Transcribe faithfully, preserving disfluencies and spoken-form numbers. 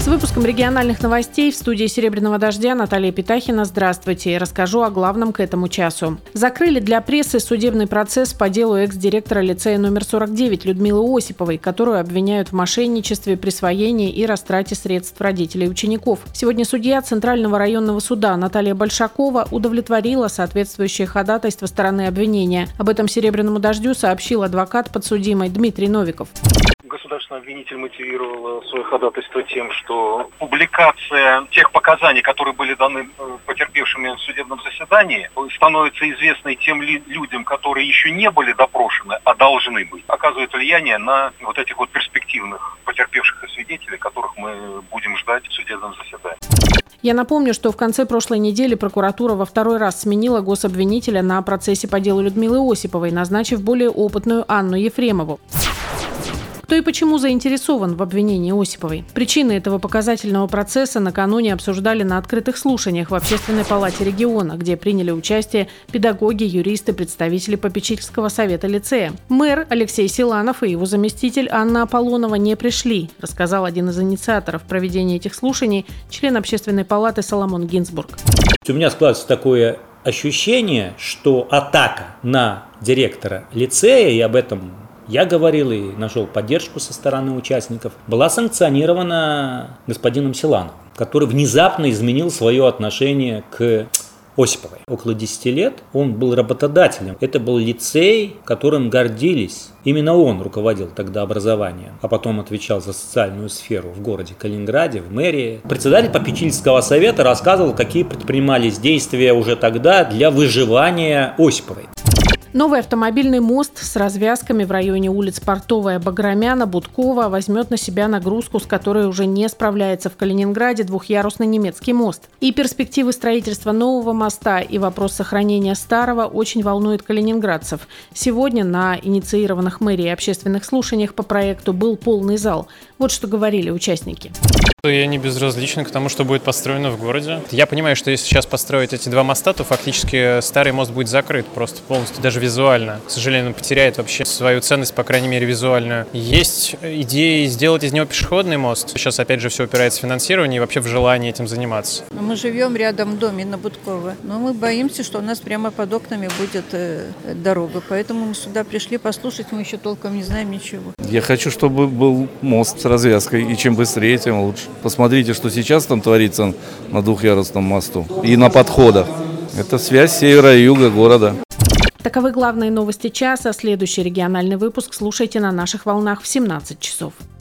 С выпуском региональных новостей в студии «Серебряного дождя» Наталья Петахина. Здравствуйте. Расскажу о главном к этому часу. Закрыли для прессы судебный процесс по делу экс-директора лицея номер сорок девять Людмилы Осиповой, которую обвиняют в мошенничестве, присвоении и растрате средств родителей учеников. Сегодня судья Центрального районного суда Наталья Большакова удовлетворила соответствующее ходатайство стороны обвинения. Об этом «Серебряному дождю» сообщил адвокат подсудимой Дмитрий Новиков. Государственный обвинитель мотивировал свое ходатайство тем, что публикация тех показаний, которые были даны потерпевшими в судебном заседании, становится известной тем ли, людям, которые еще не были допрошены, а должны быть, оказывает влияние на вот этих вот перспективных потерпевших и свидетелей, которых мы будем ждать в судебном заседании. Я напомню, что в конце прошлой недели прокуратура во второй раз сменила гособвинителя на процессе по делу Людмилы Осиповой, назначив более опытную Анну Ефремову. Кто и почему заинтересован в обвинении Осиповой? Причины этого показательного процесса накануне обсуждали на открытых слушаниях в Общественной палате региона, где приняли участие педагоги, юристы, представители попечительского совета лицея. Мэр Алексей Силанов и его заместитель Анна Аполлонова не пришли, рассказал один из инициаторов проведения этих слушаний, член Общественной палаты Соломон Гинзбург. У меня складывается такое ощущение, что атака на директора лицея, и об этом я говорил и нашел поддержку со стороны участников, была санкционирована господином Силановым, который внезапно изменил свое отношение к Осиповой. Около десяти лет он был работодателем. Это был лицей, которым гордились. Именно он руководил тогда образованием, а потом отвечал за социальную сферу в городе Калининграде, в мэрии. Председатель попечительского совета рассказывал, какие предпринимались действия уже тогда для выживания Осиповой. Новый автомобильный мост с развязками в районе улиц Портовая, Баграмяна, Будкова возьмет на себя нагрузку, с которой уже не справляется в Калининграде двухъярусный немецкий мост. И перспективы строительства нового моста, и вопрос сохранения старого очень волнует калининградцев. Сегодня на инициированных мэрией общественных слушаниях по проекту был полный зал. Вот что говорили участники. Я не безразличен к тому, что будет построено в городе. Я понимаю, что если сейчас построить эти два моста, то фактически старый мост будет закрыт просто полностью, даже визуально. К сожалению, он потеряет вообще свою ценность, по крайней мере, визуальную. Есть идеи сделать из него пешеходный мост. Сейчас, опять же, все упирается в финансирование и вообще в желание этим заниматься. Мы живем рядом в доме на Будкова, но мы боимся, что у нас прямо под окнами будет э, дорога. Поэтому мы сюда пришли послушать, мы еще толком не знаем ничего. Я хочу, чтобы был мост с развязкой, и чем быстрее, тем лучше. Посмотрите, что сейчас там творится на двухъярусном мосту и на подходах. Это связь севера и юга города. Таковы главные новости часа. Следующий региональный выпуск слушайте на наших волнах в семнадцать часов.